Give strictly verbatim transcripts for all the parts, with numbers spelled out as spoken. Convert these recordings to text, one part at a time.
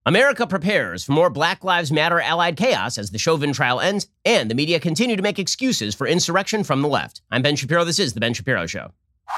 America prepares for more Black Lives Matter allied chaos as the Chauvin trial ends, and the media continue to make excuses for insurrection from the left. I'm Ben Shapiro. This is The Ben Shapiro Show.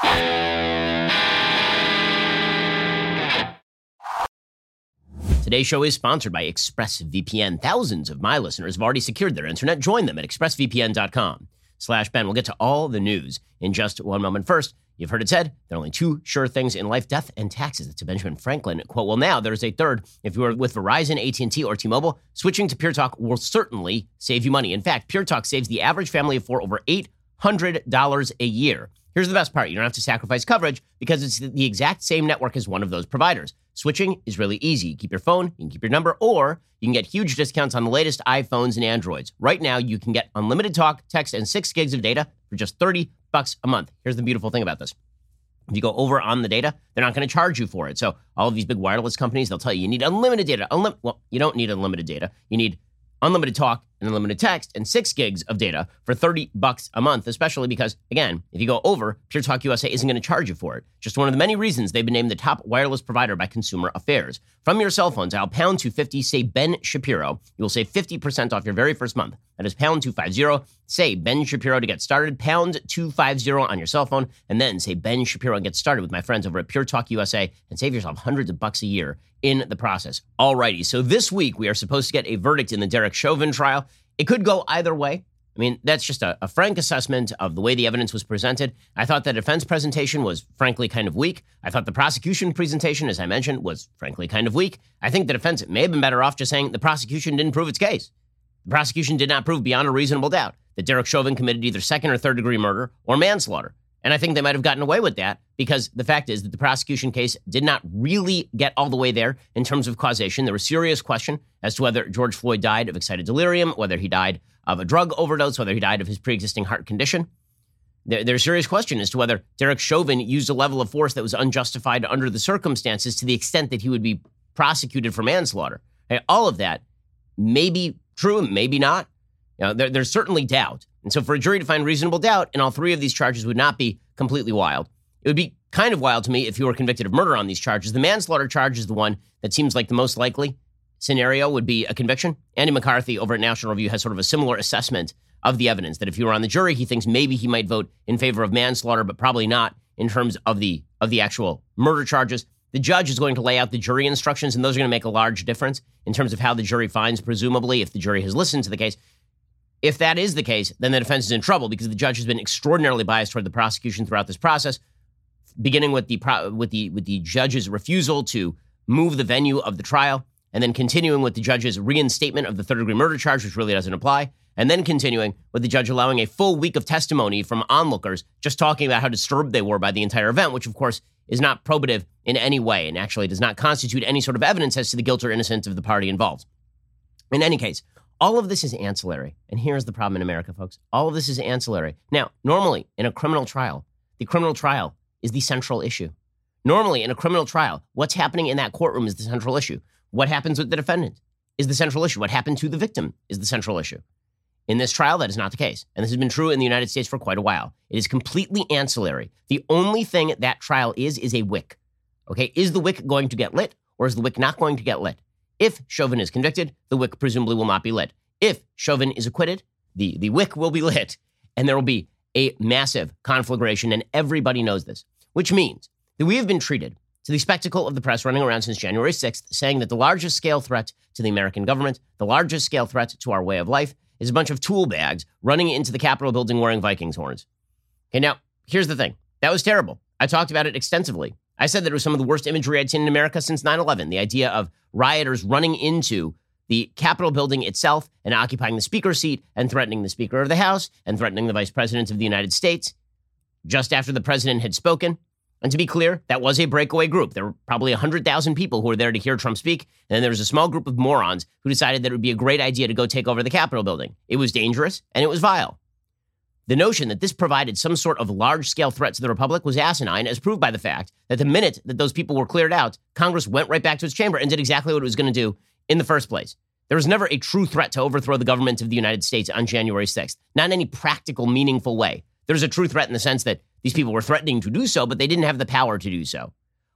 Today's show is sponsored by ExpressVPN. Thousands of my listeners have already secured their internet. Join them at expressvpn.com slash Ben. We'll get to all the news in just one moment. First, you've heard it said, there are only two sure things in life, death and taxes. It's a Benjamin Franklin quote. Well, now there's a third. If you are with Verizon, A T and T, or T-Mobile, switching to Pure Talk will certainly save you money. In fact, Pure Talk saves the average family of four over eight hundred dollars a year. Here's the best part. You don't have to sacrifice coverage because it's the exact same network as one of those providers. Switching is really easy. You keep your phone, you can keep your number, or you can get huge discounts on the latest iPhones and Androids. Right now, you can get unlimited talk, text, and six gigs of data for just thirty bucks a month. Here's the beautiful thing about this. If you go over on the data, they're not going to charge you for it. So all of these big wireless companies, they'll tell you you need unlimited data. Unlim- well, you don't need unlimited data. You need unlimited talk and unlimited text and six gigs of data for thirty bucks a month, especially because, again, if you go over, Pure Talk U S A isn't going to charge you for it. Just one of the many reasons they've been named the top wireless provider by Consumer Affairs. From your cell phones, dial pound two fifty, say Ben Shapiro. You will save fifty percent off your very first month. That is pound two fifty, say Ben Shapiro to get started, pound two fifty on your cell phone, and then say Ben Shapiro and get started with my friends over at Pure Talk U S A and save yourself hundreds of bucks a year in the process. Alrighty, so this week we are supposed to get a verdict in the Derek Chauvin trial. It could go either way. I mean, that's just a, a frank assessment of the way the evidence was presented. I thought the defense presentation was frankly kind of weak. I thought the prosecution presentation, as I mentioned, was frankly kind of weak. I think the defense may have been better off just saying the prosecution didn't prove its case. The prosecution did not prove beyond a reasonable doubt that Derek Chauvin committed either second or third degree murder or manslaughter. And I think they might have gotten away with that because the fact is that the prosecution case did not really get all the way there in terms of causation. There was serious question as to whether George Floyd died of excited delirium, whether he died of a drug overdose, whether he died of his pre-existing heart condition. There, there's a serious question as to whether Derek Chauvin used a level of force that was unjustified under the circumstances to the extent that he would be prosecuted for manslaughter. Okay, all of that may be true, maybe not. You know, there, there's certainly doubt. And so for a jury to find reasonable doubt in all three of these charges would not be completely wild. It would be kind of wild to me if you were convicted of murder on these charges. The manslaughter charge is the one that seems like the most likely scenario would be a conviction. Andy McCarthy over at National Review has sort of a similar assessment of the evidence, that if you were on the jury, he thinks maybe he might vote in favor of manslaughter, but probably not in terms of the of the actual murder charges. The judge is going to lay out the jury instructions, and those are going to make a large difference in terms of how the jury finds, presumably, if the jury has listened to the case. If that is the case, then the defense is in trouble because the judge has been extraordinarily biased toward the prosecution throughout this process, beginning with the pro- with the with the judge's refusal to move the venue of the trial, and then continuing with the judge's reinstatement of the third-degree murder charge, which really doesn't apply, and then continuing with the judge allowing a full week of testimony from onlookers just talking about how disturbed they were by the entire event, which, of course, is not probative in any way and actually does not constitute any sort of evidence as to the guilt or innocence of the party involved. In any case, all of this is ancillary. And here's the problem in America, folks. All of this is ancillary. Now, normally in a criminal trial, the criminal trial is the central issue. Normally in a criminal trial, what's happening in that courtroom is the central issue. What happens with the defendant is the central issue. What happened to the victim is the central issue. In this trial, that is not the case. And this has been true in the United States for quite a while. It is completely ancillary. The only thing that trial is, is a wick. Okay, is the wick going to get lit or is the wick not going to get lit? If Chauvin is convicted, the wick presumably will not be lit. If Chauvin is acquitted, the, the wick will be lit, and there will be a massive conflagration, and everybody knows this, which means that we have been treated to the spectacle of the press running around since January sixth, saying that the largest scale threat to the American government, the largest scale threat to our way of life, is a bunch of tool bags running into the Capitol building wearing Vikings horns. Okay, now, here's the thing. That was terrible. I talked about it extensively. I said that it was some of the worst imagery I'd seen in America since nine eleven. The idea of rioters running into the Capitol building itself and occupying the speaker's seat and threatening the Speaker of the House and threatening the Vice President of the United States just after the president had spoken. And to be clear, that was a breakaway group. There were probably one hundred thousand people who were there to hear Trump speak. And then there was a small group of morons who decided that it would be a great idea to go take over the Capitol building. It was dangerous and it was vile. The notion that this provided some sort of large-scale threat to the Republic was asinine, as proved by the fact that the minute that those people were cleared out, Congress went right back to its chamber and did exactly what it was going to do in the first place. There was never a true threat to overthrow the government of the United States on January sixth, not in any practical, meaningful way. There was a true threat in the sense that these people were threatening to do so, but they didn't have the power to do so.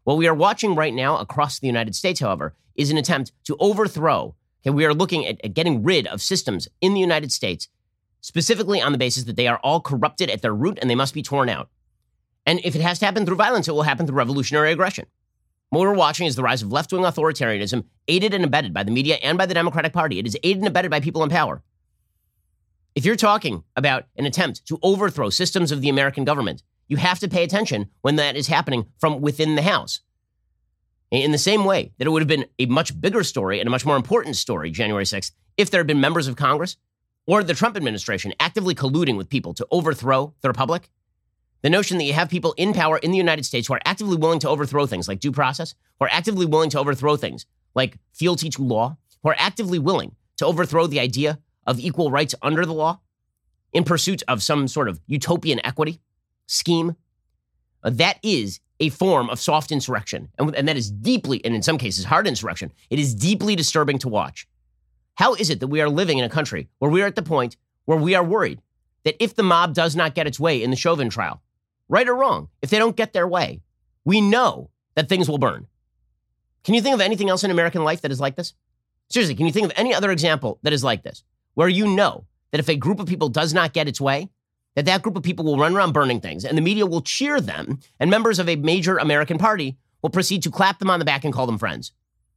What we are watching right now across the United States, however, is an attempt to overthrow. Okay, we are looking at, at getting rid of systems in the United States, specifically on the basis that they are all corrupted at their root and they must be torn out. And if it has to happen through violence, it will happen through revolutionary aggression. What we're watching is the rise of left-wing authoritarianism, aided and abetted by the media and by the Democratic Party. It is aided and abetted by people in power. If you're talking about an attempt to overthrow systems of the American government, you have to pay attention when that is happening from within the House. In the same way that it would have been a much bigger story and a much more important story, January sixth, if there had been members of Congress or the Trump administration actively colluding with people to overthrow the republic. The notion that you have people in power in the United States who are actively willing to overthrow things like due process, who are actively willing to overthrow things like fealty to law, who are actively willing to overthrow the idea of equal rights under the law in pursuit of some sort of utopian equity scheme, uh, that is a form of soft insurrection. And, and that is deeply, and in some cases, hard insurrection. It is deeply disturbing to watch. How is it that we are living in a country where we are at the point where we are worried that if the mob does not get its way in the Chauvin trial, right or wrong, if they don't get their way, we know that things will burn? Can you think of anything else in American life that is like this? Seriously, can you think of any other example that is like this, where you know that if a group of people does not get its way, that that group of people will run around burning things and the media will cheer them and members of a major American party will proceed to clap them on the back and call them friends?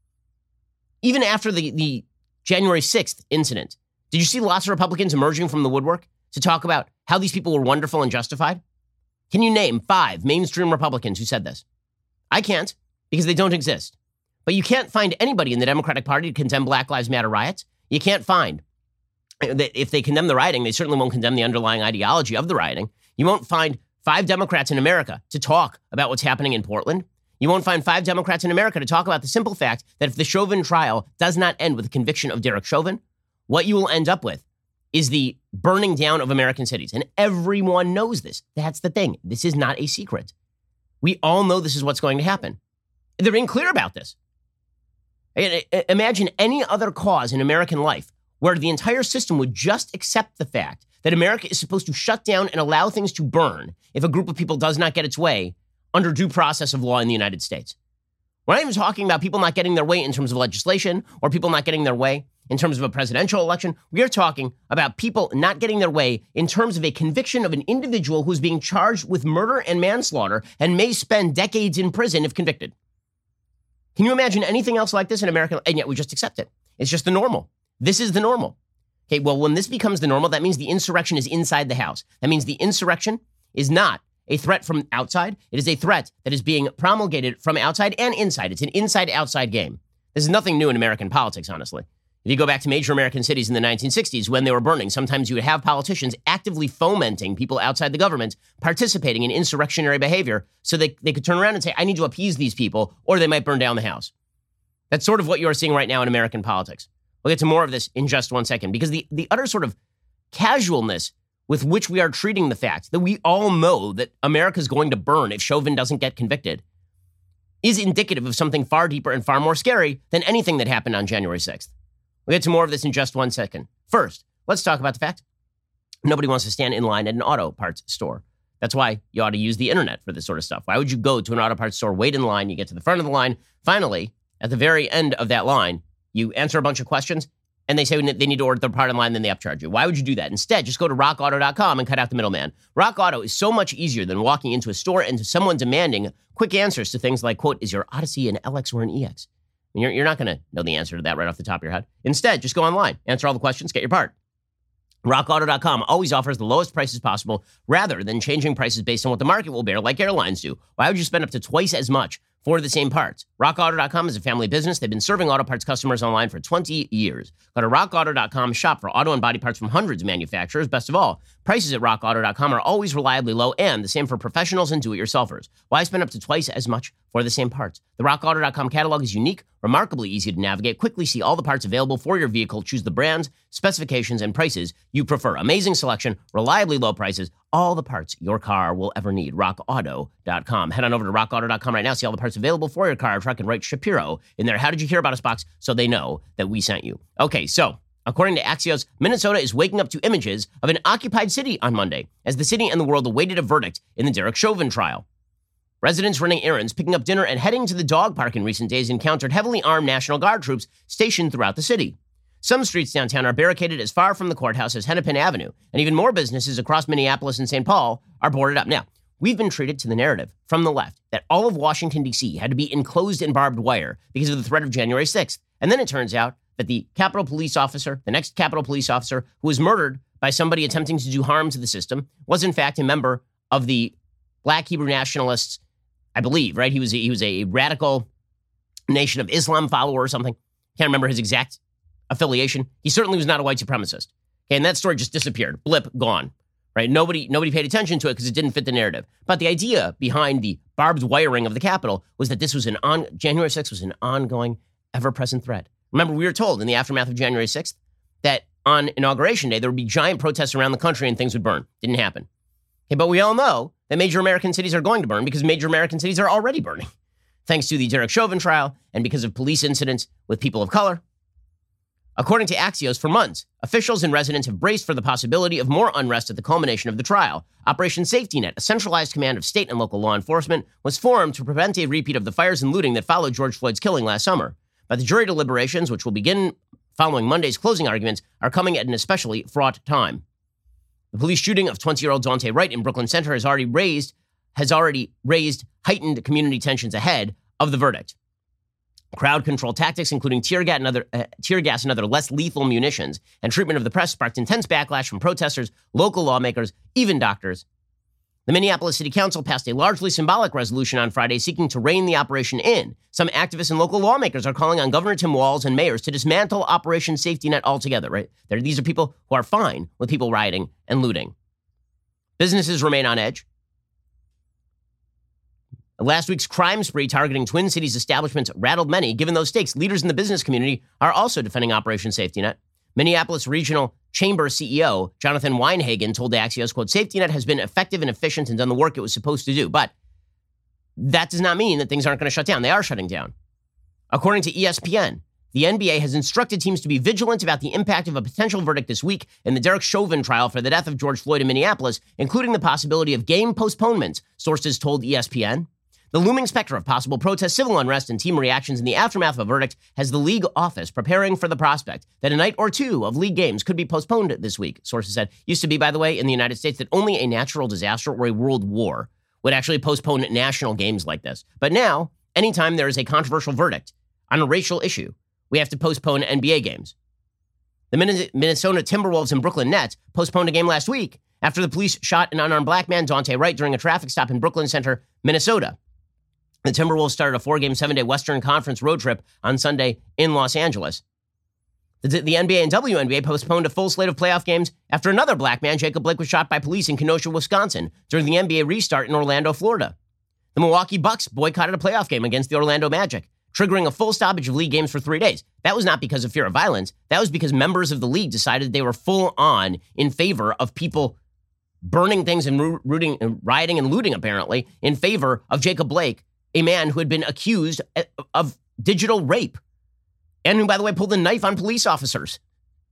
Even after the, the January sixth incident, did you see lots of Republicans emerging from the woodwork to talk about how these people were wonderful and justified? Can you name five mainstream Republicans who said this? I can't, because they don't exist. But you can't find anybody in the Democratic Party to condemn Black Lives Matter riots. You can't find that if they condemn the rioting, they certainly won't condemn the underlying ideology of the rioting. You won't find five Democrats in America to talk about what's happening in Portland. You won't find five Democrats in America to talk about the simple fact that if the Chauvin trial does not end with the conviction of Derek Chauvin, what you will end up with is the burning down of American cities. And everyone knows this. That's the thing. This is not a secret. We all know this is what's going to happen. They're being clear about this. Imagine any other cause in American life where the entire system would just accept the fact that America is supposed to shut down and allow things to burn if a group of people does not get its way under due process of law in the United States. We're not even talking about people not getting their way in terms of legislation or people not getting their way in terms of a presidential election. We are talking about people not getting their way in terms of a conviction of an individual who's being charged with murder and manslaughter and may spend decades in prison if convicted. Can you imagine anything else like this in America? And yet we just accept it. It's just the normal. This is the normal. Okay, well, when this becomes the normal, that means the insurrection is inside the house. That means the insurrection is not a threat from outside. It is a threat that is being promulgated from outside and inside. It's an inside-outside game. This is nothing new in American politics, honestly. If you go back to major American cities in the nineteen sixties when they were burning, sometimes you would have politicians actively fomenting people outside the government participating in insurrectionary behavior so they, they could turn around and say, I need to appease these people, or they might burn down the house. That's sort of what you're seeing right now in American politics. We'll get to more of this in just one second, because the, the utter sort of casualness with which we are treating the fact that we all know that America is going to burn if Chauvin doesn't get convicted is indicative of something far deeper and far more scary than anything that happened on January sixth. We'll get to more of this in just one second. First, let's talk about the fact nobody wants to stand in line at an auto parts store. That's why you ought to use the internet for this sort of stuff. Why would you go to an auto parts store, wait in line, you get to the front of the line, finally, at the very end of that line, you answer a bunch of questions, and they say they need to order their part in line, then they upcharge you. Why would you do that? Instead, just go to rock auto dot com and cut out the middleman. Rock Auto is so much easier than walking into a store and to someone demanding quick answers to things like, quote, is your Odyssey an L X or an E X? I mean, you're, you're not going to know the answer to that right off the top of your head. Instead, just go online, answer all the questions, get your part. rock auto dot com always offers the lowest prices possible rather than changing prices based on what the market will bear like airlines do. Why would you spend up to twice as much for the same parts? rock auto dot com is a family business. They've been serving auto parts customers online for twenty years. Go to rock auto dot com, shop for auto and body parts from hundreds of manufacturers. Best of all, prices at rock auto dot com are always reliably low and the same for professionals and do-it-yourselfers. Why spend up to twice as much for the same parts? The rock auto dot com catalog is unique, remarkably easy to navigate. Quickly see all the parts available for your vehicle. Choose the brands, specifications, and prices you prefer. Amazing selection, reliably low prices, all the parts your car will ever need. rock auto dot com. Head on over to rock auto dot com right now. See all the parts available for your car, truck, and write Shapiro in there. How did you hear about us box? So they know that we sent you. Okay, so according to Axios, Minnesota is waking up to images of an occupied city on Monday as the city and the world awaited a verdict in the Derek Chauvin trial. Residents running errands, picking up dinner, and heading to the dog park in recent days encountered heavily armed National Guard troops stationed throughout the city. Some streets downtown are barricaded as far from the courthouse as Hennepin Avenue, and even more businesses across Minneapolis and Saint Paul are boarded up. Now, we've been treated to the narrative from the left that all of Washington, D C had to be enclosed in barbed wire because of the threat of January sixth. And then it turns out that the Capitol Police officer, the next Capitol Police officer who was murdered by somebody attempting to do harm to the system, was in fact a member of the Black Hebrew Nationalists, I believe, right? He was a, he was a radical Nation of Islam follower or something. Can't remember his exact affiliation. He certainly was not a white supremacist. Okay, and that story just disappeared. Blip, gone. Right? Nobody nobody paid attention to it because it didn't fit the narrative. But the idea behind the barbed wiring of the Capitol was that this was an on January sixth was an ongoing, ever-present threat. Remember, we were told in the aftermath of January sixth that on Inauguration Day, there would be giant protests around the country and things would burn. Didn't happen. Okay, but we all know that major American cities are going to burn because major American cities are already burning, thanks to the Derek Chauvin trial and because of police incidents with people of color. According to Axios, for months, officials and residents have braced for the possibility of more unrest at the culmination of the trial. Operation Safety Net, a centralized command of state and local law enforcement, was formed to prevent a repeat of the fires and looting that followed George Floyd's killing last summer. But the jury deliberations, which will begin following Monday's closing arguments, are coming at an especially fraught time. The police shooting of twenty-year-old Daunte Wright in Brooklyn Center has already raised has already raised heightened community tensions ahead of the verdict. Crowd control tactics, including tear gas and other uh, tear gas and other less lethal munitions, and treatment of the press sparked intense backlash from protesters, local lawmakers, even doctors. The Minneapolis City Council passed a largely symbolic resolution on Friday seeking to rein the operation in. Some activists and local lawmakers are calling on Governor Tim Walz and mayors to dismantle Operation Safety Net altogether, right? They're, these are people who are fine with people rioting and looting. Businesses remain on edge. Last week's crime spree targeting Twin Cities establishments rattled many. Given those stakes, leaders in the business community are also defending Operation Safety Net. Minneapolis Regional Chamber C E O Jonathan Weinhagen told Axios, quote, Safety Net has been effective and efficient and done the work it was supposed to do. But that does not mean that things aren't going to shut down. They are shutting down. According to E S P N, the N B A has instructed teams to be vigilant about the impact of a potential verdict this week in the Derek Chauvin trial for the death of George Floyd in Minneapolis, including the possibility of game postponements, sources told E S P N. The looming specter of possible protests, civil unrest, and team reactions in the aftermath of a verdict has the league office preparing for the prospect that a night or two of league games could be postponed this week, sources said. Used to be, by the way, in the United States that only a natural disaster or a world war would actually postpone national games like this. But now, anytime there is a controversial verdict on a racial issue, we have to postpone N B A games. The Minnesota Timberwolves and Brooklyn Nets postponed a game last week after the police shot an unarmed black man, Daunte Wright, during a traffic stop in Brooklyn Center, Minnesota. The Timberwolves started a four-game, seven-day Western Conference road trip on Sunday in Los Angeles. The, the N B A and W N B A postponed a full slate of playoff games after another black man, Jacob Blake, was shot by police in Kenosha, Wisconsin, during the N B A restart in Orlando, Florida. The Milwaukee Bucks boycotted a playoff game against the Orlando Magic, triggering a full stoppage of league games for three days. That was not because of fear of violence. That was because members of the league decided they were full on in favor of people burning things and rooting, and rioting and looting, apparently, in favor of Jacob Blake, a man who had been accused of digital rape and who, by the way, pulled a knife on police officers.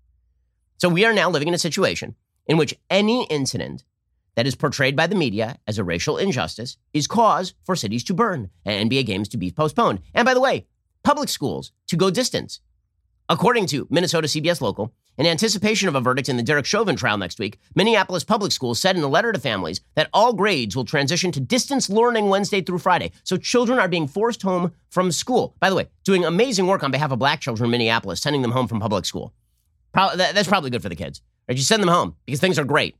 So we are now living in a situation in which any incident that is portrayed by the media as a racial injustice is cause for cities to burn and N B A games to be postponed. And by the way, public schools to go distance. According to Minnesota C B S Local, in anticipation of a verdict in the Derek Chauvin trial next week, Minneapolis Public Schools said in a letter to families that all grades will transition to distance learning Wednesday through Friday. So children are being forced home from school. By the way, doing amazing work on behalf of black children in Minneapolis, sending them home from public school. Pro- that, that's probably good for the kids. Right? You send them home because things are great.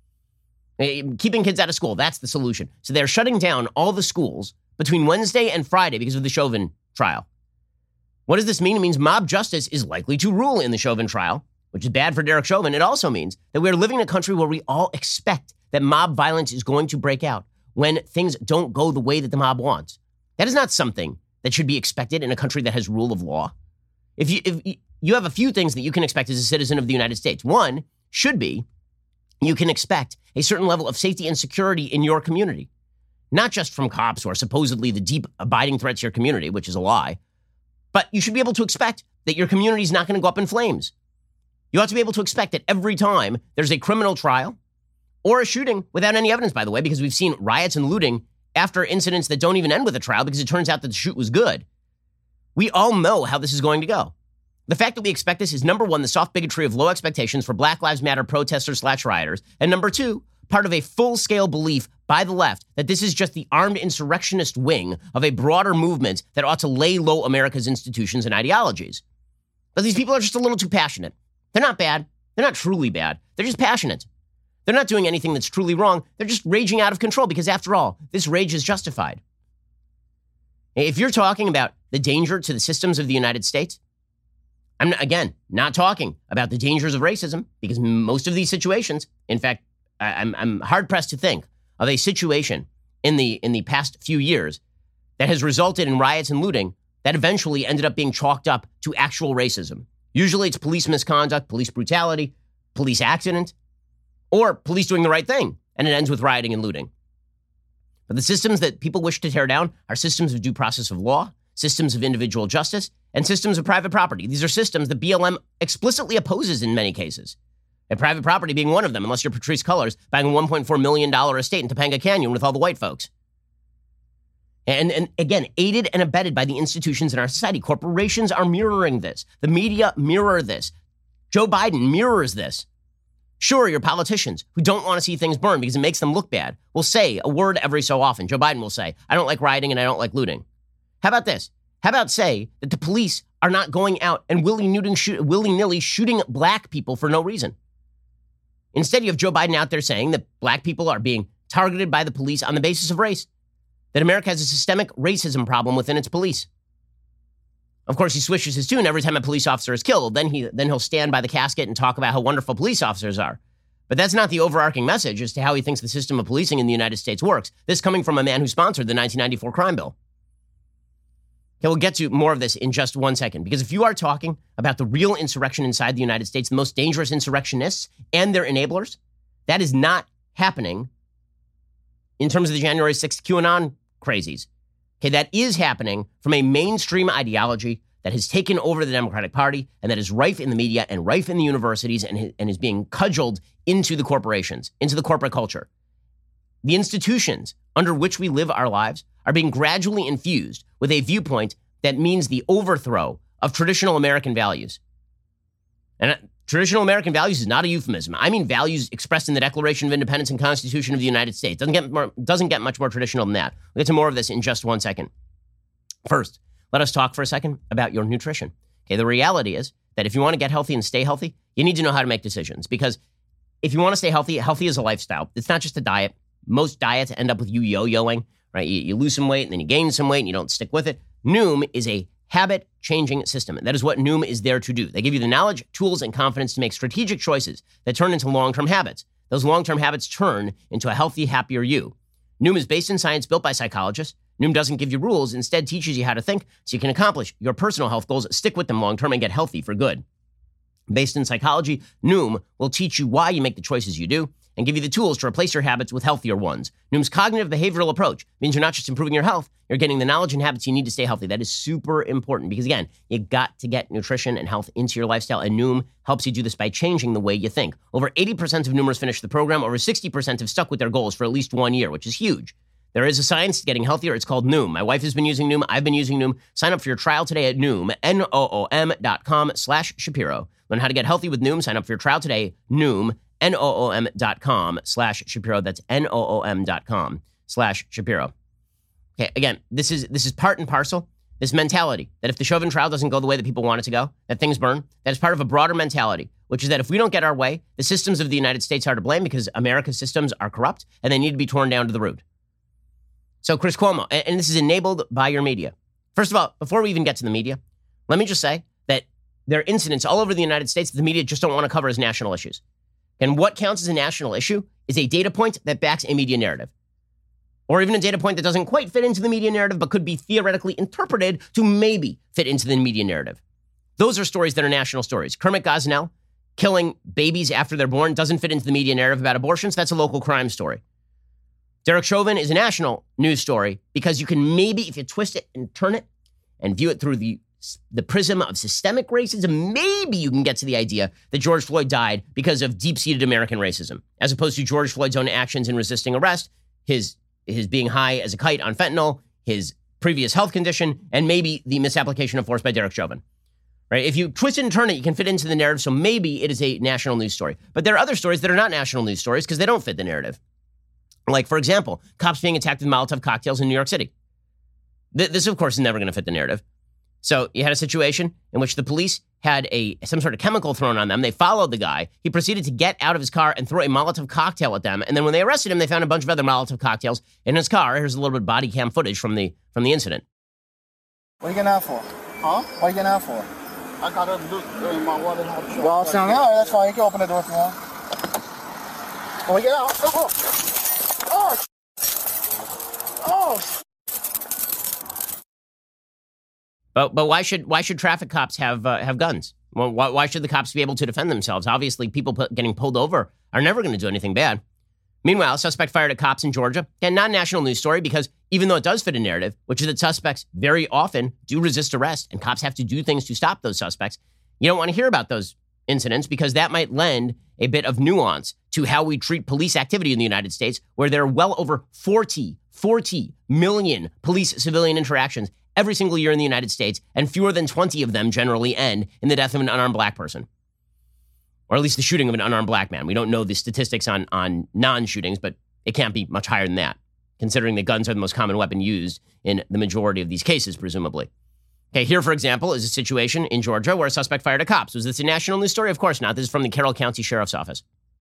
Keeping kids out of school, that's the solution. So they're shutting down all the schools between Wednesday and Friday because of the Chauvin trial. What does this mean? It means mob justice is likely to rule in the Chauvin trial, which is bad for Derek Chauvin. It also means that we're living in a country where we all expect that mob violence is going to break out when things don't go the way that the mob wants. That is not something that should be expected in a country that has rule of law. If you, if you have a few things that you can expect as a citizen of the United States. One should be you can expect a certain level of safety and security in your community, not just from cops who are supposedly the deep abiding threats to your community, which is a lie, but you should be able to expect that your community is not going to go up in flames. You ought to be able to expect that every time there's a criminal trial or a shooting without any evidence, by the way, because we've seen riots and looting after incidents that don't even end with a trial because it turns out that the shoot was good. We all know how this is going to go. The fact that we expect this is, number one, the soft bigotry of low expectations for Black Lives Matter protesters slash rioters, and number two, part of a full-scale belief by the left that this is just the armed insurrectionist wing of a broader movement that ought to lay low America's institutions and ideologies. But these people are just a little too passionate. They're not bad. They're not truly bad. They're just passionate. They're not doing anything that's truly wrong. They're just raging out of control because, after all, this rage is justified. If you're talking about the danger to the systems of the United States, I'm, not, again, not talking about the dangers of racism, because most of these situations, in fact, I'm, I'm hard-pressed to think of a situation in the in the past few years that has resulted in riots and looting that eventually ended up being chalked up to actual racism. Usually it's police misconduct, police brutality, police accident, or police doing the right thing, and it ends with rioting and looting. But the systems that people wish to tear down are systems of due process of law, systems of individual justice, and systems of private property. These are systems that B L M explicitly opposes in many cases. And private property being one of them, unless you're Patrisse Cullors buying a one point four million dollars estate in Topanga Canyon with all the white folks. And, and again, aided and abetted by the institutions in our society. Corporations are mirroring this. The media mirror this. Joe Biden mirrors this. Sure, your politicians who don't want to see things burn because it makes them look bad will say a word every so often. Joe Biden will say, I don't like rioting and I don't like looting. How about this? How about say that the police are not going out and willy-nilly shoot, willy-nilly shooting black people for no reason? Instead, you have Joe Biden out there saying that black people are being targeted by the police on the basis of race, that America has a systemic racism problem within its police. Of course, he switches his tune every time a police officer is killed. Then, he, then he'll stand by the casket and talk about how wonderful police officers are. But that's not the overarching message as to how he thinks the system of policing in the United States works. This coming from a man who sponsored the nineteen ninety-four crime bill. Okay, we'll get to more of this in just one second, because if you are talking about the real insurrection inside the United States, the most dangerous insurrectionists and their enablers, that is not happening in terms of the January sixth QAnon crazies. Okay, that is happening from a mainstream ideology that has taken over the Democratic Party and that is rife in the media and rife in the universities and, and is being cudgeled into the corporations, into the corporate culture. The institutions under which we live our lives are being gradually infused with a viewpoint that means the overthrow of traditional American values. And traditional American values is not a euphemism. I mean values expressed in the Declaration of Independence and Constitution of the United States. Doesn't get more, doesn't get much more traditional than that. We'll get to more of this in just one second. First, let us talk for a second about your nutrition. Okay, the reality is that if you want to get healthy and stay healthy, you need to know how to make decisions. Because if you want to stay healthy, healthy is a lifestyle. It's not just a diet. Most diets end up with you yo-yoing, right? You, you lose some weight and then you gain some weight and you don't stick with it. Noom is a habit-changing system. That is what Noom is there to do. They give you the knowledge, tools, and confidence to make strategic choices that turn into long-term habits. Those long-term habits turn into a healthy, happier you. Noom is based in science, built by psychologists. Noom doesn't give you rules, instead teaches you how to think so you can accomplish your personal health goals, stick with them long-term, and get healthy for good. Based in psychology, Noom will teach you why you make the choices you do and give you the tools to replace your habits with healthier ones. Noom's cognitive behavioral approach means you're not just improving your health, you're getting the knowledge and habits you need to stay healthy. That is super important because, again, you got to get nutrition and health into your lifestyle, and Noom helps you do this by changing the way you think. Over eighty percent of Noomers finish the program. Over sixty percent have stuck with their goals for at least one year, which is huge. There is a science to getting healthier. It's called Noom. My wife has been using Noom. I've been using Noom. Sign up for your trial today at Noom, N O O M dot com slash Shapiro. Learn how to get healthy with Noom. Sign up for your trial today, Noom, N O O M dot com slash Shapiro. That's N O O M dot com slash Shapiro. Okay, again, this is this is part and parcel, this mentality that if the Chauvin trial doesn't go the way that people want it to go, that things burn, that is part of a broader mentality, which is that if we don't get our way, the systems of the United States are to blame because America's systems are corrupt and they need to be torn down to the root. So Chris Cuomo, and, and this is enabled by your media. First of all, before we even get to the media, let me just say that there are incidents all over the United States that the media just don't want to cover as national issues. And what counts as a national issue is a data point that backs a media narrative. Or even a data point that doesn't quite fit into the media narrative, but could be theoretically interpreted to maybe fit into the media narrative. Those are stories that are national stories. Kermit Gosnell killing babies after they're born doesn't fit into the media narrative about abortions. That's a local crime story. Derek Chauvin is a national news story because you can maybe, if you twist it and turn it and view it through the the prism of systemic racism, maybe you can get to the idea that George Floyd died because of deep-seated American racism, as opposed to George Floyd's own actions in resisting arrest, his his being high as a kite on fentanyl, his previous health condition, and maybe the misapplication of force by Derek Chauvin. Right? If you twist it and turn it, you can fit into the narrative, so maybe it is a national news story. But there are other stories that are not national news stories because they don't fit the narrative. Like, for example, cops being attacked with Molotov cocktails in New York City. Th- this, of course, is never going to fit the narrative. So you had a situation in which the police had a some sort of chemical thrown on them. They followed the guy. He proceeded to get out of his car and throw a Molotov cocktail at them. And then when they arrested him, they found a bunch of other Molotov cocktails in his car. Here's a little bit of body cam footage from the from the incident. What are you getting out for? Huh? What are you getting out for? I got to look in my water. Well, it's down there. That's fine. You can open the door if you want. When we get out. Oh, oh, oh. But but why should why should traffic cops have uh, have guns? Well, why, why should the cops be able to defend themselves? Obviously, people put, getting pulled over are never going to do anything bad. Meanwhile, suspect fired at cops in Georgia. Again, not a national news story because even though it does fit a narrative, which is that suspects very often do resist arrest and cops have to do things to stop those suspects, you don't want to hear about those incidents because that might lend a bit of nuance to how we treat police activity in the United States, where there are well over forty, forty million police-civilian interactions every single year in the United States, and fewer than twenty of them generally end in the death of an unarmed black person. Or at least the shooting of an unarmed black man. We don't know the statistics on, on non-shootings, but it can't be much higher than that, considering that guns are the most common weapon used in the majority of these cases, presumably. Okay, here, for example, is a situation in Georgia where a suspect fired at cops. Was this a national news story? Of course not. This is from the Carroll County Sheriff's Office.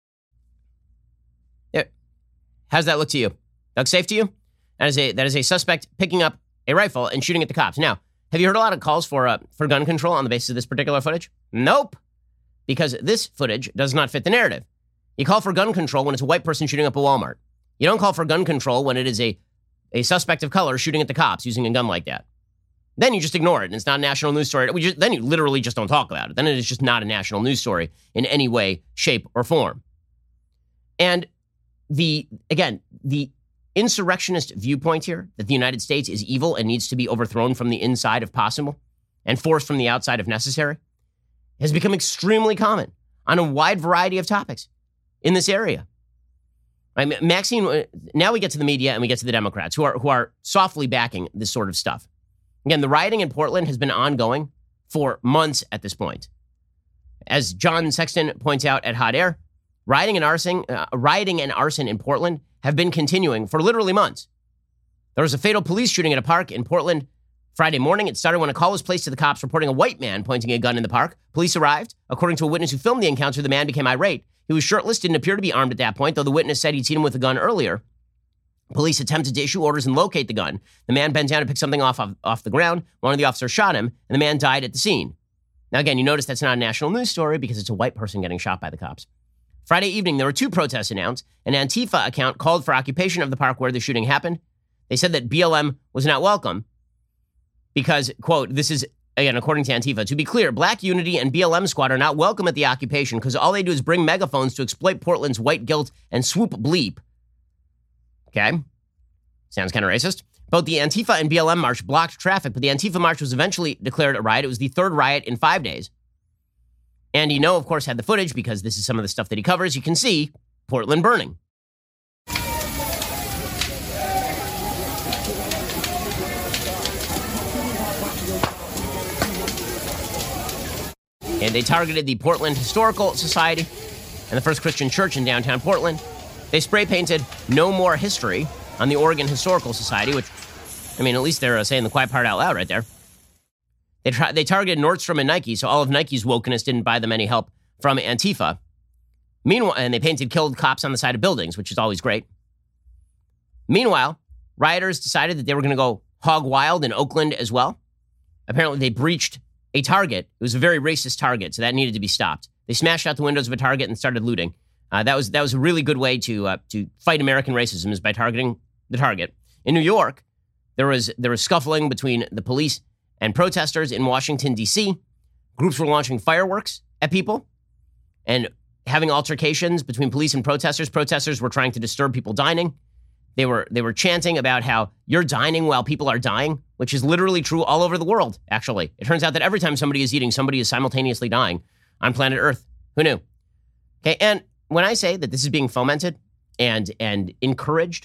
Yeah. How's that look to you? That look safe to you? That is a, that is a suspect picking up a rifle and shooting at the cops. Now, have you heard a lot of calls for uh, for gun control on the basis of this particular footage? Nope. Because this footage does not fit the narrative. You call for gun control when it's a white person shooting up a Walmart. You don't call for gun control when it is a, a suspect of color shooting at the cops using a gun like that. Then you just ignore it, and it's not a national news story. We just, then you literally just don't talk about it. Then it is just not a national news story in any way, shape, or form. And the, again, the insurrectionist viewpoint here, that the United States is evil and needs to be overthrown from the inside if possible, and forced from the outside if necessary, has become extremely common on a wide variety of topics in this area. I mean, Maxine, now we get to the media and we get to the Democrats who are who are softly backing this sort of stuff. Again, the rioting in Portland has been ongoing for months at this point. As John Sexton points out at Hot Air, rioting and arson, uh, rioting and arson in Portland have been continuing for literally months. There was a fatal police shooting at a park in Portland Friday morning. It started when a call was placed to the cops reporting a white man pointing a gun in the park. Police arrived. According to a witness who filmed the encounter, the man became irate. He was shirtless, didn't appear to be armed at that point, though the witness said he'd seen him with a gun earlier. Police attempted to issue orders and locate the gun. The man bent down to pick something off, off, off the ground. One of the officers shot him, and the man died at the scene. Now, again, you notice that's not a national news story because it's a white person getting shot by the cops. Friday evening, there were two protests announced. An Antifa account called for occupation of the park where the shooting happened. They said that B L M was not welcome because, quote, this is, again, according to Antifa, to be clear, Black Unity and B L M Squad are not welcome at the occupation because all they do is bring megaphones to exploit Portland's white guilt and swoop bleep. Okay? Sounds kind of racist. Both the Antifa and B L M march blocked traffic, but the Antifa march was eventually declared a riot. It was the third riot in five days. And you know, of course, had the footage because this is some of the stuff that he covers. You can see Portland burning. And they targeted the Portland Historical Society and the First Christian Church in downtown Portland. They spray painted "No More History" on the Oregon Historical Society, which, I mean, at least they're uh, saying the quiet part out loud right there. They tra- they targeted Nordstrom and Nike, so all of Nike's wokeness didn't buy them any help from Antifa. Meanwhile, and they painted killed cops on the side of buildings, which is always great. Meanwhile, rioters decided that they were going to go hog wild in Oakland as well. Apparently, they breached a Target. It was a very racist Target, so that needed to be stopped. They smashed out the windows of a Target and started looting. Uh, that was that was a really good way to uh, to fight American racism, is by targeting the Target. In New York, there was there was scuffling between the police and protesters in Washington, D C. Groups were launching fireworks at people and having altercations between police and protesters. Protesters were trying to disturb people dining. They were they were chanting about how you're dining while people are dying, which is literally true all over the world, actually. It turns out that every time somebody is eating, somebody is simultaneously dying on planet Earth. Who knew? Okay, and when I say that this is being fomented and and encouraged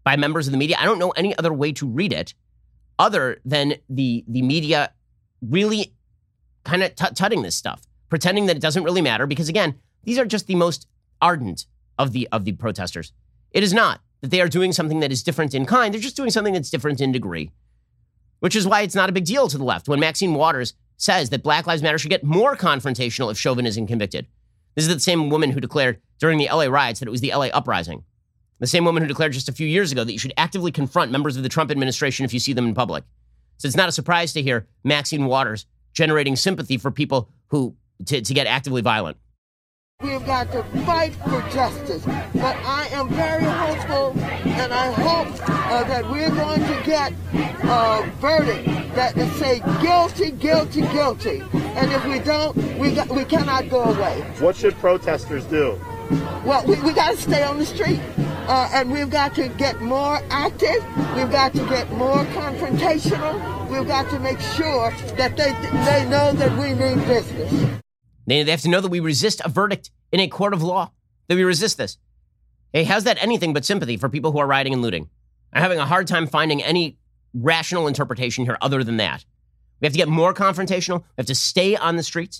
by members of the media. I don't know any other way to read it other than the, the media really kind of tut-tutting this stuff, pretending that it doesn't really matter because, again, these are just the most ardent of the of the protesters. It is not that they are doing something that is different in kind. They're just doing something that's different in degree, which is why it's not a big deal to the left when Maxine Waters says that Black Lives Matter should get more confrontational if Chauvin isn't convicted. This is the same woman who declared during the L A riots that it was the L A uprising. The same woman who declared just a few years ago that you should actively confront members of the Trump administration if you see them in public. So it's not a surprise to hear Maxine Waters generating sympathy for people who to, to get actively violent. We've got to fight for justice, but I am very hopeful, and I hope uh, that we're going to get a verdict that will say guilty, guilty, guilty. And if we don't, we got, we cannot go away. What should protesters do? Well, we, we got to stay on the street, uh, and we've got to get more active. We've got to get more confrontational. We've got to make sure that they they know that we mean business. They have to know that we resist a verdict in a court of law, that we resist this. Hey, how's that anything but sympathy for people who are rioting and looting? I'm having a hard time finding any rational interpretation here other than that. We have to get more confrontational. We have to stay on the streets.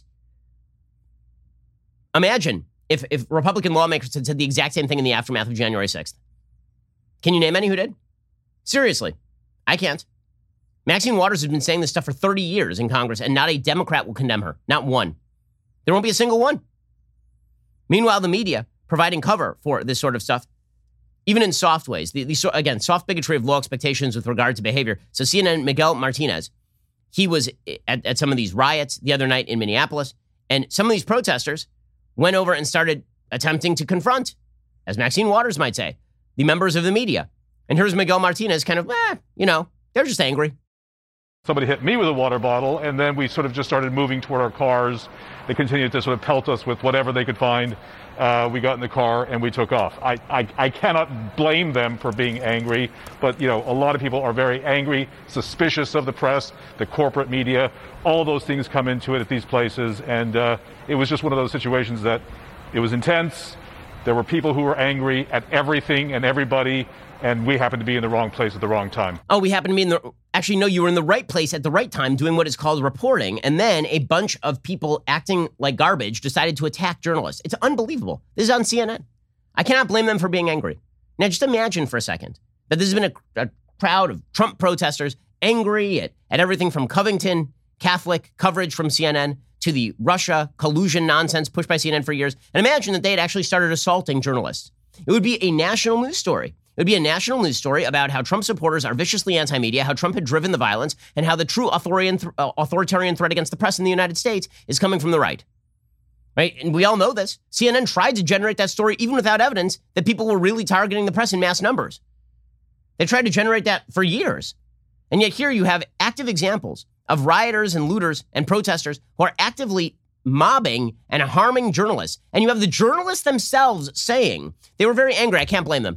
Imagine if, if Republican lawmakers had said the exact same thing in the aftermath of January sixth. Can you name any who did? Seriously, I can't. Maxine Waters has been saying this stuff for thirty years in Congress, and not a Democrat will condemn her. Not one. There won't be a single one. Meanwhile, the media providing cover for this sort of stuff, even in soft ways. The, the, again, soft bigotry of low expectations with regard to behavior. So C N N Miguel Martinez, he was at, at some of these riots the other night in Minneapolis, and some of these protesters went over and started attempting to confront, as Maxine Waters might say, the members of the media. And here's Miguel Martinez kind of, eh, you know, they're just angry. Somebody hit me with a water bottle, and then we sort of just started moving toward our cars. They continued to sort of pelt us with whatever they could find. Uh, we got in the car and we took off. I, I, I cannot blame them for being angry, but, you know, a lot of people are very angry, suspicious of the press, the corporate media. All those things come into it at these places, and uh, it was just one of those situations that it was intense. There were people who were angry at everything and everybody, and we happened to be in the wrong place at the wrong time. Oh, we happened to be in the... Actually, no, you were in the right place at the right time doing what is called reporting, and then a bunch of people acting like garbage decided to attack journalists. It's unbelievable. This is on C N N. I cannot blame them for being angry. Now, just imagine for a second that this has been a, a crowd of Trump protesters angry at, at everything from Covington Catholic coverage from C N N to the Russia collusion nonsense pushed by C N N for years. And imagine that they had actually started assaulting journalists. It would be a national news story. It would be a national news story about how Trump supporters are viciously anti-media, how Trump had driven the violence, and how the true authoritarian, th- uh, authoritarian threat against the press in the United States is coming from the right. Right? And we all know this. C N N tried to generate that story even without evidence that people were really targeting the press in mass numbers. They tried to generate that for years. And yet here you have active examples of rioters and looters and protesters who are actively mobbing and harming journalists. And you have the journalists themselves saying they were very angry. I can't blame them.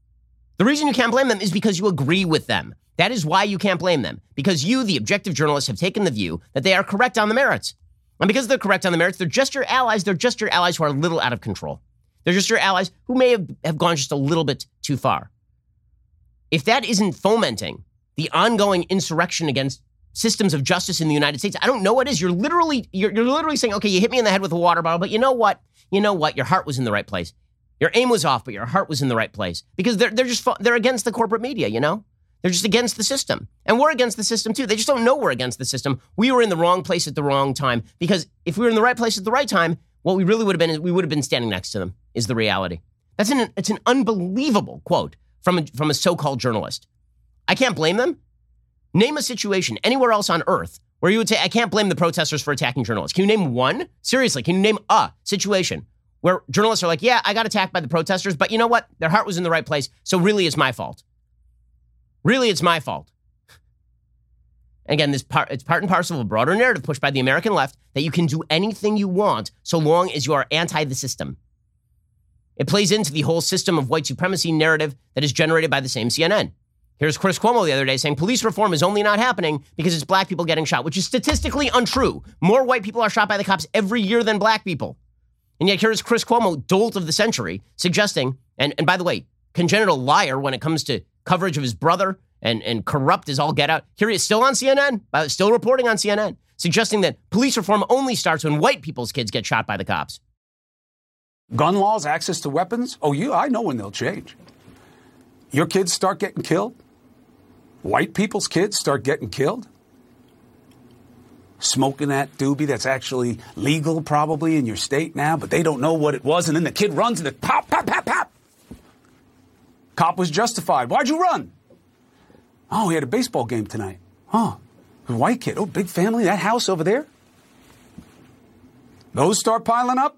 The reason you can't blame them is because you agree with them. That is why you can't blame them. Because you, the objective journalists, have taken the view that they are correct on the merits. And because they're correct on the merits, they're just your allies. They're just your allies who are a little out of control. They're just your allies who may have, have gone just a little bit too far. If that isn't fomenting the ongoing insurrection against systems of justice in the United States, I don't know what is. You're literally, you're, you're literally saying, okay, you hit me in the head with a water bottle, but you know what? You know what? Your heart was in the right place. Your aim was off, but your heart was in the right place. Because they're they're just they're against the corporate media, you know? They're just against the system. And we're against the system too. They just don't know we're against the system. We were in the wrong place at the wrong time. Because if we were in the right place at the right time, what we really would have been is we would have been standing next to them, is the reality. That's an it's an unbelievable quote from a, from a so-called journalist. I can't blame them. Name a situation anywhere else on earth where you would say, I can't blame the protesters for attacking journalists. Can you name one? Seriously, can you name a situation where journalists are like, yeah, I got attacked by the protesters, but you know what? Their heart was in the right place, so really it's my fault. Really, it's my fault. Again, this part, it's part and parcel of a broader narrative pushed by the American left that you can do anything you want so long as you are anti the system. It plays into the whole system of white supremacy narrative that is generated by the same C N N. Here's Chris Cuomo the other day saying police reform is only not happening because it's black people getting shot, which is statistically untrue. More white people are shot by the cops every year than black people. And yet here's Chris Cuomo, dolt of the century, suggesting, and, and by the way, congenital liar when it comes to coverage of his brother and, and corrupt as all get out. Here he is still on C N N, uh, still reporting on C N N, suggesting that police reform only starts when white people's kids get shot by the cops. Gun laws, access to weapons. Oh, you, I know when they'll change. Your kids start getting killed. White people's kids start getting killed. Smoking that doobie that's actually legal probably in your state now, but they don't know what it was. And then the kid runs and it pop, pop, pop, pop. Cop was justified. Why'd you run? Oh, he had a baseball game tonight. Huh. A white kid. Oh, big family. That house over there. Those start piling up.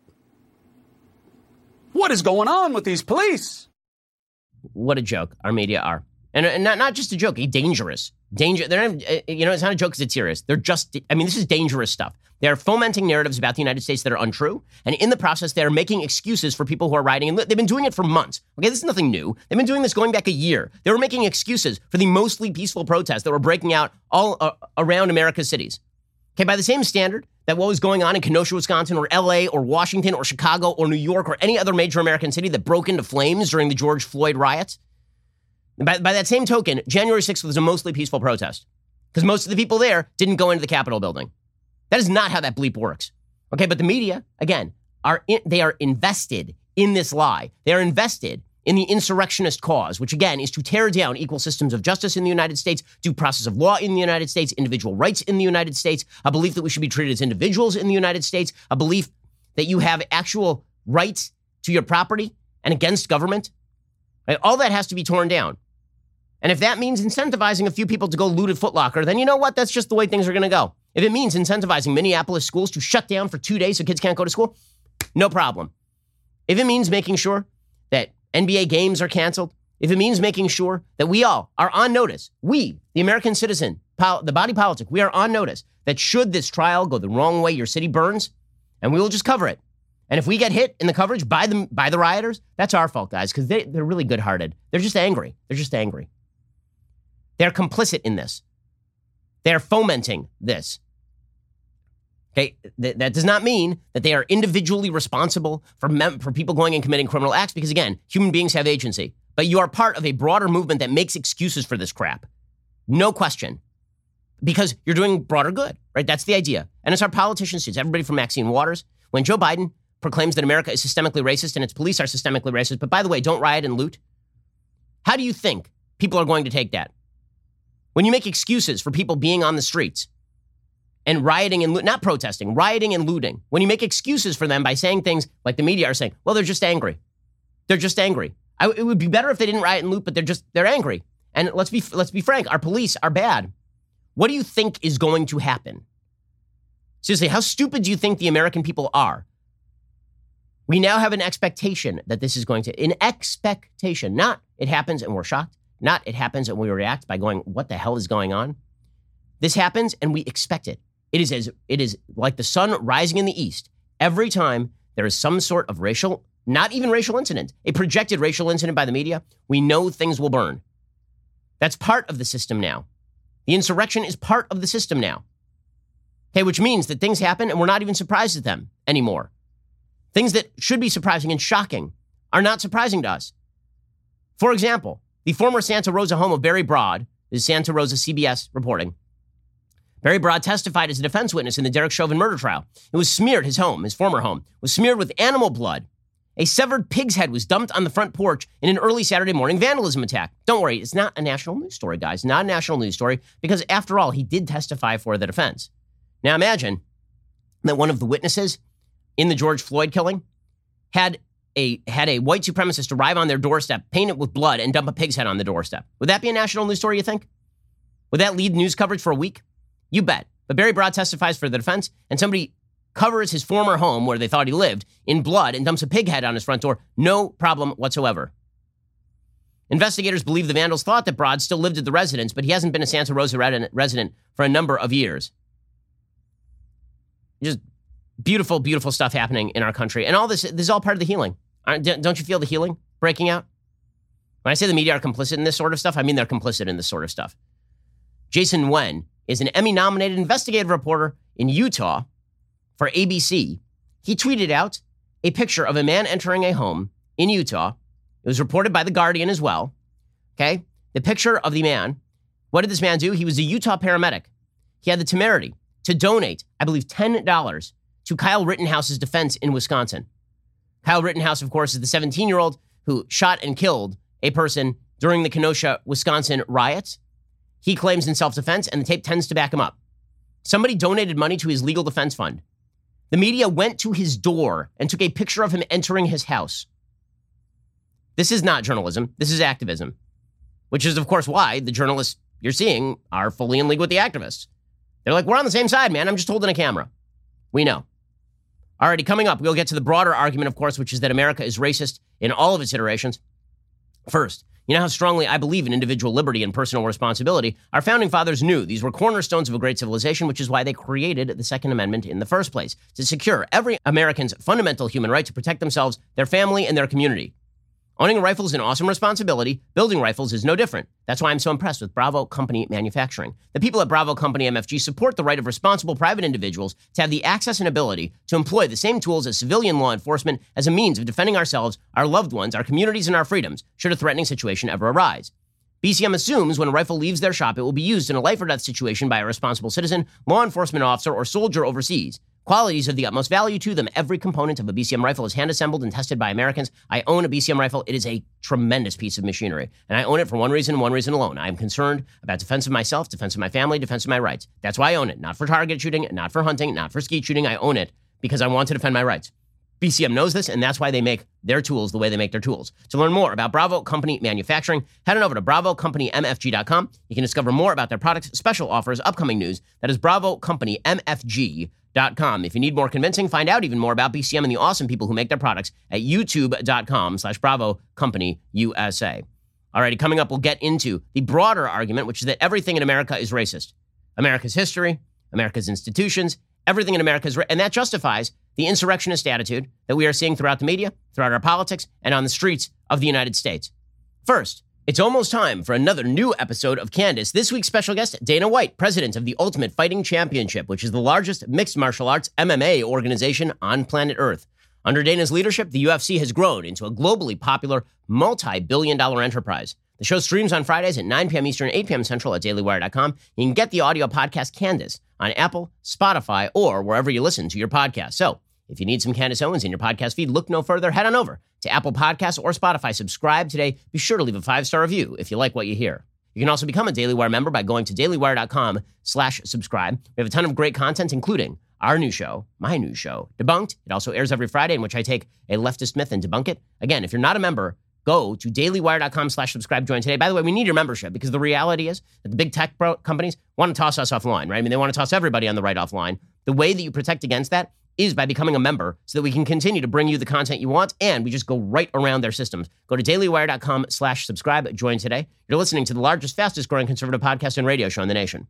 What is going on with these police? What a joke our media are. And, and not, not just a joke, dangerous. Danger. They're not, you know, it's not a joke because it's serious. They're just, I mean, this is dangerous stuff. They're fomenting narratives about the United States that are untrue. And in the process, they're making excuses for people who are rioting. And they've been doing it for months. Okay, this is nothing new. They've been doing this going back a year. They were making excuses for the mostly peaceful protests that were breaking out all uh, around America's cities. Okay, by the same standard that what was going on in Kenosha, Wisconsin, or L A, or Washington, or Chicago, or New York, or any other major American city that broke into flames during the George Floyd riots. By, by that same token, January sixth was a mostly peaceful protest because most of the people there didn't go into the Capitol building. That is not how that bleep works. Okay, but the media, again, are in, they are invested in this lie. They are invested in the insurrectionist cause, which again is to tear down equal systems of justice in the United States, due process of law in the United States, individual rights in the United States, a belief that we should be treated as individuals in the United States, a belief that you have actual rights to your property and against government. Right? All that has to be torn down. And if that means incentivizing a few people to go loot at Foot Locker, then you know what? That's just the way things are going to go. If it means incentivizing Minneapolis schools to shut down for two days so kids can't go to school, no problem. If it means making sure that N B A games are canceled, if it means making sure that we all are on notice, we, the American citizen, pol- the body politic, we are on notice that should this trial go the wrong way, your city burns, and we will just cover it. And if we get hit in the coverage by the, by the rioters, that's our fault, guys, because they, they're really good-hearted. They're just angry. They're just angry. They're complicit in this. They're fomenting this. Okay, Th- that does not mean that they are individually responsible for mem- for people going and committing criminal acts, because again, human beings have agency. But you are part of a broader movement that makes excuses for this crap. No question. Because you're doing broader good, right? That's the idea. And it's our politicians, it's everybody from Maxine Waters. When Joe Biden proclaims that America is systemically racist and its police are systemically racist, but by the way, don't riot and loot. How do you think people are going to take that? When you make excuses for people being on the streets and rioting and lo- not protesting, rioting and looting, when you make excuses for them by saying things like the media are saying, well, they're just angry. They're just angry. I, it would be better if they didn't riot and loot, but they're just, they're angry. And let's be, let's be frank, our police are bad. What do you think is going to happen? Seriously, how stupid do you think the American people are? We now have an expectation that this is going to, an expectation, not it happens and we're shocked. Not it happens and we react by going, what the hell is going on? This happens and we expect it. It is as it is like the sun rising in the east. Every time there is some sort of racial, not even racial incident, a projected racial incident by the media, we know things will burn. That's part of the system now. The insurrection is part of the system now. Okay, which means that things happen and we're not even surprised at them anymore. Things that should be surprising and shocking are not surprising to us. For example, the former Santa Rosa home of Barry Broad, this is Santa Rosa C B S reporting. Barry Broad testified as a defense witness in the Derek Chauvin murder trial. It was smeared, his home, his former home, was smeared with animal blood. A severed pig's head was dumped on the front porch in an early Saturday morning vandalism attack. Don't worry, it's not a national news story, guys. Not a national news story, because after all, he did testify for the defense. Now imagine that one of the witnesses in the George Floyd killing had a had a white supremacist arrive on their doorstep, paint it with blood, and dump a pig's head on the doorstep. Would that be a national news story, you think? Would that lead news coverage for a week? You bet. But Barry Broad testifies for the defense, and somebody covers his former home where they thought he lived in blood and dumps a pig head on his front door. No problem whatsoever. Investigators believe the vandals thought that Broad still lived at the residence, but he hasn't been a Santa Rosa resident for a number of years. Just beautiful, beautiful stuff happening in our country. And all this, this is all part of the healing. Don't you feel the healing breaking out? When I say the media are complicit in this sort of stuff, I mean they're complicit in this sort of stuff. Jason Wen is an Emmy-nominated investigative reporter in Utah for A B C. He tweeted out a picture of a man entering a home in Utah. It was reported by The Guardian as well. Okay? The picture of the man. What did this man do? He was a Utah paramedic. He had the temerity to donate, I believe, ten dollars to Kyle Rittenhouse's defense in Wisconsin. Kyle Rittenhouse, of course, is the seventeen-year-old who shot and killed a person during the Kenosha, Wisconsin riots. He claims in self-defense, and the tape tends to back him up. Somebody donated money to his legal defense fund. The media went to his door and took a picture of him entering his house. This is not journalism. This is activism, which is, of course, why the journalists you're seeing are fully in league with the activists. They're like, we're on the same side, man. I'm just holding a camera. We know. Alrighty, coming up, we'll get to the broader argument, of course, which is that America is racist in all of its iterations. First, you know how strongly I believe in individual liberty and personal responsibility? Our founding fathers knew these were cornerstones of a great civilization, which is why they created the Second Amendment in the first place, to secure every American's fundamental human right to protect themselves, their family, and their community. Owning a rifle is an awesome responsibility. Building rifles is no different. That's why I'm so impressed with Bravo Company Manufacturing. The people at Bravo Company M F G support the right of responsible private individuals to have the access and ability to employ the same tools as civilian law enforcement as a means of defending ourselves, our loved ones, our communities, and our freedoms should a threatening situation ever arise. B C M assumes when a rifle leaves their shop, it will be used in a life or death situation by a responsible citizen, law enforcement officer, or soldier overseas. Qualities of the utmost value to them. Every component of a B C M rifle is hand-assembled and tested by Americans. I own a B C M rifle. It is a tremendous piece of machinery. And I own it for one reason and one reason alone. I am concerned about defense of myself, defense of my family, defense of my rights. That's why I own it. Not for target shooting, not for hunting, not for skeet shooting. I own it because I want to defend my rights. B C M knows this, and that's why they make their tools the way they make their tools. To learn more about Bravo Company Manufacturing, head on over to bravo company m f g dot com. You can discover more about their products, special offers, upcoming news. That is bravo company m f g dot com. If you need more convincing, find out even more about B C M and the awesome people who make their products at youtube.com slash Bravo Company USA. Alrighty, coming up, we'll get into the broader argument, which is that everything in America is racist. America's history, America's institutions, everything in America is, ra- and that justifies the insurrectionist attitude that we are seeing throughout the media, throughout our politics, and on the streets of the United States. First, it's almost time for another new episode of Candace. This week's special guest, Dana White, president of the Ultimate Fighting Championship, which is the largest mixed martial arts M M A organization on planet Earth. Under Dana's leadership, the U F C has grown into a globally popular, multi-billion dollar enterprise. The show streams on Fridays at nine p.m. Eastern, eight p.m. Central at daily wire dot com. You can get the audio podcast Candace on Apple, Spotify, or wherever you listen to your podcast. So, if you need some Candace Owens in your podcast feed, look no further. Head on over to Apple Podcasts or Spotify. Subscribe today. Be sure to leave a five-star review if you like what you hear. You can also become a Daily Wire member by going to dailywire.com slash subscribe. We have a ton of great content, including our new show, my new show, Debunked. It also airs every Friday, in which I take a leftist myth and debunk it. Again, if you're not a member, go to dailywire.com slash subscribe. Join today. By the way, we need your membership because the reality is that the big tech bro- companies want to toss us offline, right? I mean, they want to toss everybody on the right offline. The way that you protect against that is by becoming a member so that we can continue to bring you the content you want, and we just go right around their systems. Go to dailywire.com slash subscribe. Join today. You're listening to the largest, fastest growing conservative podcast and radio show in the nation.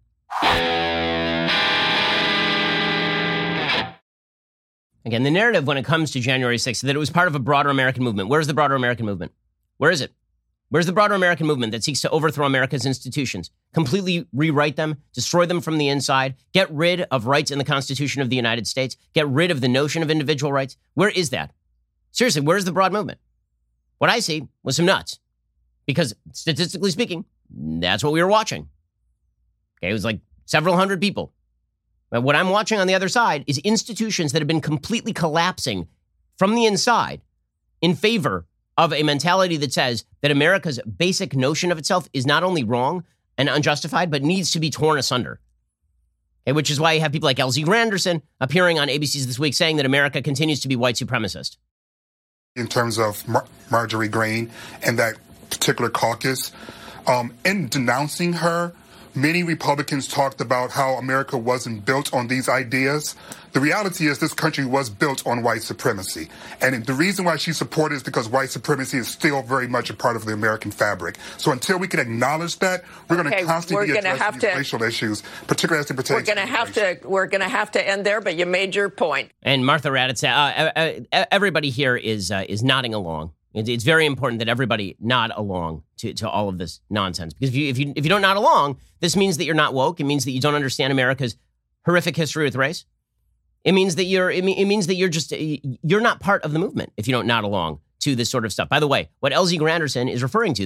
Again, the narrative when it comes to January sixth is that it was part of a broader American movement. Where's the broader American movement? Where is it? Where's the broader American movement that seeks to overthrow America's institutions, completely rewrite them, destroy them from the inside, get rid of rights in the Constitution of the United States, get rid of the notion of individual rights? Where is that? Seriously, where's the broad movement? What I see was some nuts. Because statistically speaking, that's what we were watching. Okay, it was like several hundred people. But what I'm watching on the other side is institutions that have been completely collapsing from the inside in favor of a mentality that says that America's basic notion of itself is not only wrong and unjustified, but needs to be torn asunder. Okay, which is why you have people like L Z Granderson appearing on A B C's This Week saying that America continues to be white supremacist. In terms of Mar- Marjorie Greene and that particular caucus, um, in denouncing her, many Republicans talked about how America wasn't built on these ideas. The reality is this country was built on white supremacy. And the reason why she supported is because white supremacy is still very much a part of the American fabric. So until we can acknowledge that, we're okay, going to constantly address these to, racial issues, particularly as it pertains we're gonna to have to We're going to have to end there, but you made your point. And Martha Raddatz, uh, uh, everybody here is uh, is nodding along. It's very important that everybody nod along to, to all of this nonsense. Because if you, if you if you don't nod along, this means that you're not woke. It means that you don't understand America's horrific history with race. It means that you're it means that you're just you're not part of the movement if you don't nod along to this sort of stuff. By the way, what L Z Granderson is referring to there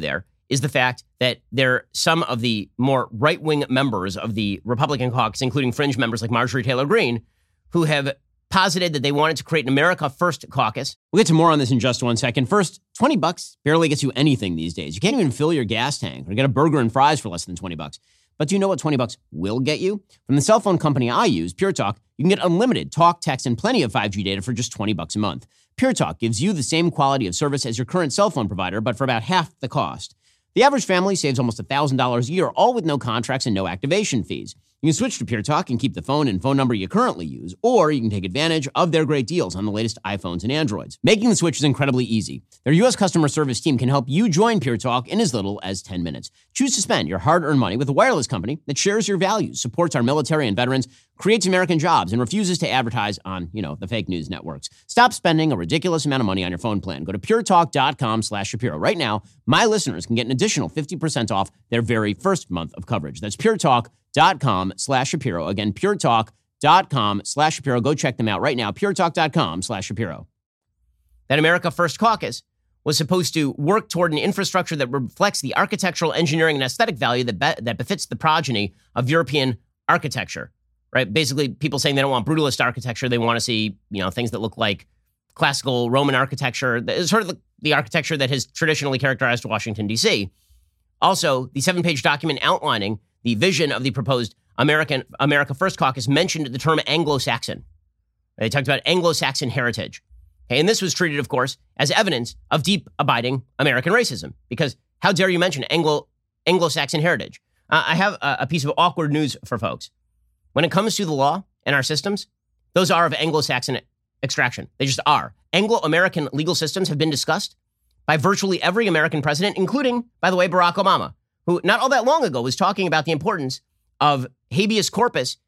is the fact that there some of the more right-wing members of the Republican caucus, including fringe members like Marjorie Taylor Greene, who have posited that they wanted to create an America First caucus. We'll get to more on this in just one second. First, twenty bucks barely gets you anything these days. You can't even fill your gas tank or get a burger and fries for less than twenty bucks. But do you know what twenty bucks will get you? From the cell phone company I use, Pure Talk, you can get unlimited talk, text, and plenty of five G data for just twenty bucks a month. Pure Talk gives you the same quality of service as your current cell phone provider, but for about half the cost. The average family saves almost one thousand dollars a year, all with no contracts and no activation fees. You can switch to Pure Talk and keep the phone and phone number you currently use, or you can take advantage of their great deals on the latest iPhones and Androids. Making the switch is incredibly easy. Their U S customer service team can help you join Pure Talk in as little as ten minutes. Choose to spend your hard-earned money with a wireless company that shares your values, supports our military and veterans, creates American jobs, and refuses to advertise on, you know, the fake news networks. Stop spending a ridiculous amount of money on your phone plan. Go to puretalk.com slash Shapiro. Right now, my listeners can get an additional fifty percent off their very first month of coverage. That's puretalk.com slash Shapiro. Again, puretalk.com slash Shapiro. Go check them out right now, puretalk.com slash Shapiro. That America First caucus was supposed to work toward an infrastructure that reflects the architectural, engineering, and aesthetic value that be- that befits the progeny of European architecture. Right? Basically, people saying they don't want brutalist architecture. They want to see, you know, things that look like classical Roman architecture, sort of the, the architecture that has traditionally characterized Washington, D C. Also, the seven-page document outlining the vision of the proposed American America First caucus mentioned the term Anglo-Saxon. They talked about Anglo-Saxon heritage. Okay, and this was treated, of course, as evidence of deep, abiding American racism. Because how dare you mention Anglo, Anglo-Saxon heritage? Uh, I have a, a piece of awkward news for folks. When it comes to the law and our systems, those are of Anglo-Saxon extraction. They just are. Anglo-American legal systems have been discussed by virtually every American president, including, by the way, Barack Obama, who not all that long ago was talking about the importance of habeas corpus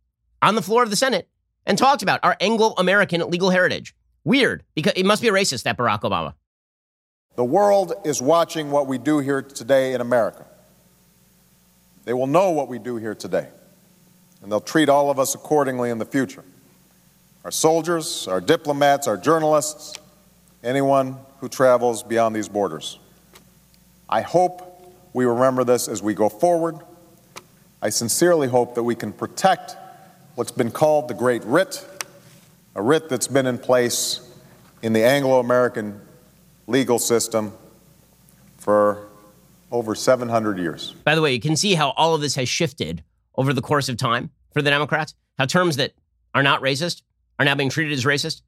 on the floor of the Senate and talked about our Anglo-American legal heritage. Weird, because it must be a racist, that Barack Obama. The world is watching what we do here today in America. They will know what we do here today, and they'll treat all of us accordingly in the future. Our soldiers, our diplomats, our journalists, anyone who travels beyond these borders. I hope we remember this as we go forward. I sincerely hope that we can protect what's been called the Great Writ, a writ that's been in place in the Anglo-American legal system for over seven hundred years. By the way, you can see how all of this has shifted over the course of time for the Democrats, how terms that are not racist are now being treated as racist.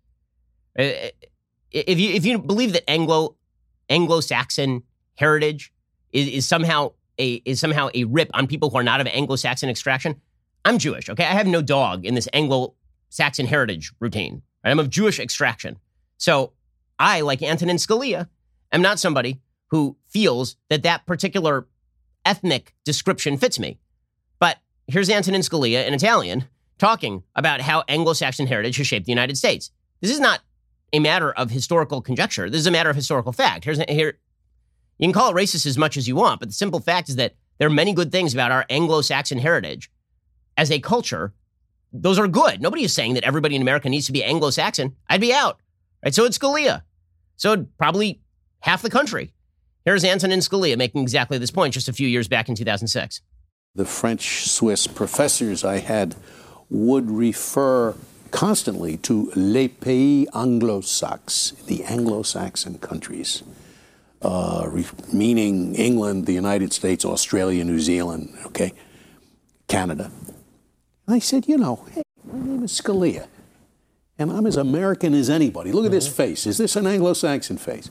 If you if you believe that Anglo Anglo-Saxon heritage is, is somehow a is somehow a rip on people who are not of Anglo-Saxon extraction, I'm Jewish. Okay, I have no dog in this Anglo-Saxon heritage routine. Right? I'm of Jewish extraction, so I, like Antonin Scalia, am not somebody who feels that that particular ethnic description fits me. But here's Antonin Scalia, an Italian, talking about how Anglo-Saxon heritage has shaped the United States. This is not a matter of historical conjecture. This is a matter of historical fact. Here's here. You can call it racist as much as you want, but the simple fact is that there are many good things about our Anglo-Saxon heritage as a culture. Those are good. Nobody is saying that everybody in America needs to be Anglo-Saxon. I'd be out. Right? So it's Scalia. So probably half the country. Here's Antonin Scalia making exactly this point just a few years back in two thousand six. The French-Swiss professors I had would refer constantly to les pays anglo-saxons, the Anglo-Saxon countries, uh, re- meaning England, the United States, Australia, New Zealand, okay, Canada. And I said, you know, hey, my name is Scalia, and I'm as American as anybody. Look at this face. Is this an Anglo-Saxon face?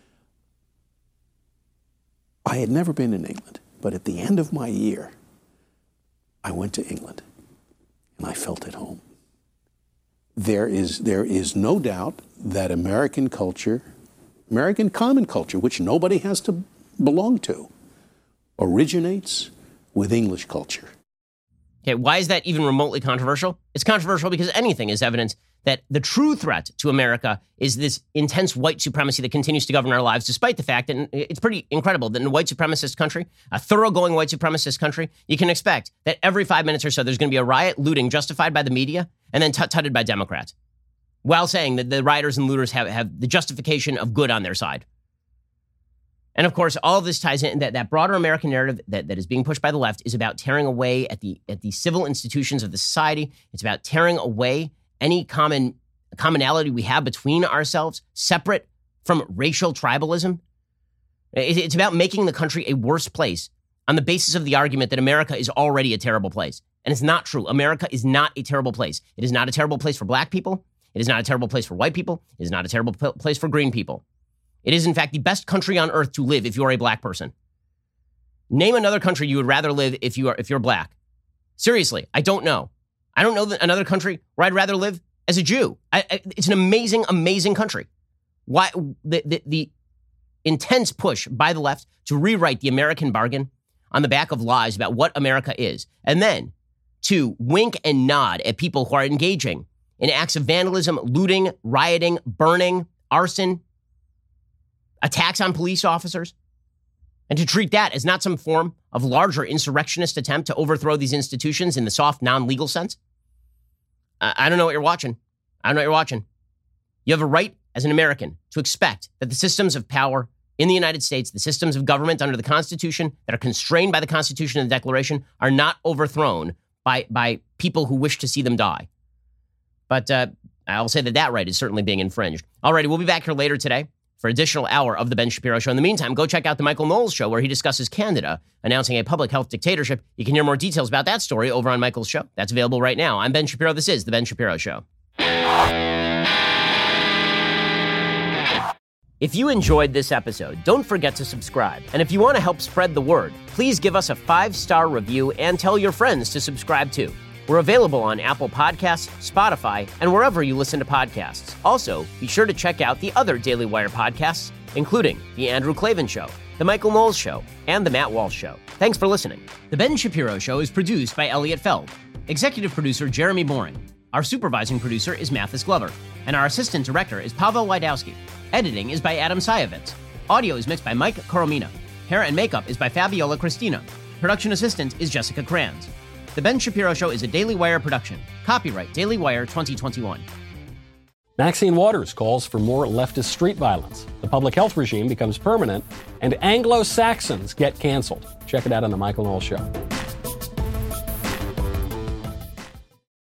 I had never been in England, but at the end of my year, I went to England, and I felt at home. There is, there is no doubt that American culture, American common culture, which nobody has to belong to, originates with English culture. Okay, why is that even remotely controversial? It's controversial because anything is evidence that the true threat to America is this intense white supremacy that continues to govern our lives, despite the fact that it's pretty incredible that in a white supremacist country, a thoroughgoing white supremacist country, you can expect that every five minutes or so there's going to be a riot, looting justified by the media, and then tut-tutted by Democrats, while saying that the rioters and looters have, have the justification of good on their side. And of course, all of this ties in that, that broader American narrative that, that is being pushed by the left is about tearing away at the at the civil institutions of the society. It's about tearing away any common commonality we have between ourselves, separate from racial tribalism. It, it's about making the country a worse place on the basis of the argument that America is already a terrible place. And it's not true. America is not a terrible place. It is not a terrible place for black people. It is not a terrible place for white people. It is not a terrible p- place for green people. It is, in fact, the best country on earth to live if you're a black person. Name another country you would rather live if you are if you're black. Seriously, I don't know. I don't know that another country where I'd rather live as a Jew. I, I, it's an amazing, amazing country. Why the, the the intense push by the left to rewrite the American bargain on the back of lies about what America is, and then to wink and nod at people who are engaging in acts of vandalism, looting, rioting, burning, arson, attacks on police officers, and to treat that as not some form of larger insurrectionist attempt to overthrow these institutions in the soft, non-legal sense. I, I don't know what you're watching. I don't know what you're watching. You have a right as an American to expect that the systems of power in the United States, the systems of government under the Constitution that are constrained by the Constitution and the Declaration, are not overthrown by, by people who wish to see them die. But uh, I'll say that that right is certainly being infringed. Alrighty, we'll be back here later today for an additional hour of The Ben Shapiro Show. In the meantime, go check out the Michael Knowles Show, where he discusses Canada announcing a public health dictatorship. You can hear more details about that story over on Michael's show. That's available right now. I'm Ben Shapiro. This is The Ben Shapiro Show. If you enjoyed this episode, don't forget to subscribe. And if you want to help spread the word, please give us a five-star review and tell your friends to subscribe too. We're available on Apple Podcasts, Spotify, and wherever you listen to podcasts. Also, be sure to check out the other Daily Wire podcasts, including The Andrew Klavan Show, The Michael Knowles Show, and The Matt Walsh Show. Thanks for listening. The Ben Shapiro Show is produced by Elliot Feld. Executive producer Jeremy Boring. Our supervising producer is Mathis Glover. And our assistant director is Pavel Wydowski. Editing is by Adam Sayevitz. Audio is mixed by Mike Coromina. Hair and makeup is by Fabiola Cristina. Production assistant is Jessica Kranz. The Ben Shapiro Show is a Daily Wire production. Copyright Daily Wire twenty twenty-one. Maxine Waters calls for more leftist street violence. The public health regime becomes permanent, and Anglo-Saxons get canceled. Check it out on The Michael Knowles Show.